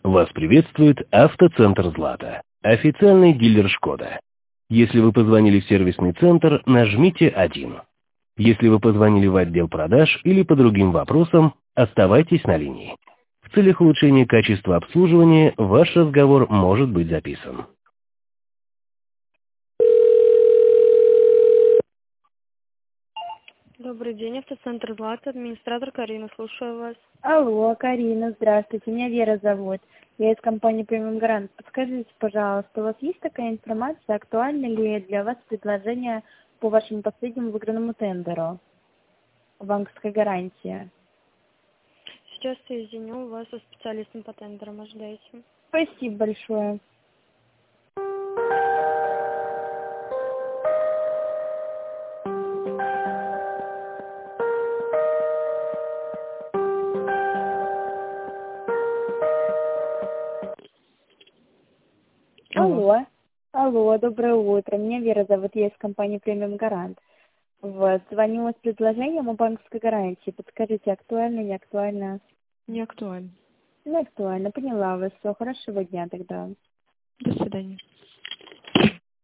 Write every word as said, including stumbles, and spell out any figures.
Вас приветствует Автоцентр «Злата», официальный дилер «Шкода». Если вы позвонили в сервисный центр, нажмите один. Если вы позвонили в отдел продаж или по другим вопросам, оставайтесь на линии. В целях улучшения качества обслуживания ваш разговор может быть записан. Добрый день, автоцентр «Злата», администратор Карина, слушаю вас. Алло, Карина, здравствуйте, меня Вера зовут. Я из компании Премиум Гарант. Подскажите, пожалуйста, у вас есть такая информация, актуальна ли для вас предложение по вашему последнему выигранному тендеру? Банковская гарантия. Сейчас я извиню вас со специалистом по тендерам, ожидайте. Спасибо большое. Алло. Алло. Алло, доброе утро. Меня Вера зовут, я из компании Премиум Гарант. Вот, звоню с предложением о банковской гарантии. Подскажите, актуально, не актуально? Не актуально. Не актуально, поняла вас. Все, хорошего дня тогда. До свидания.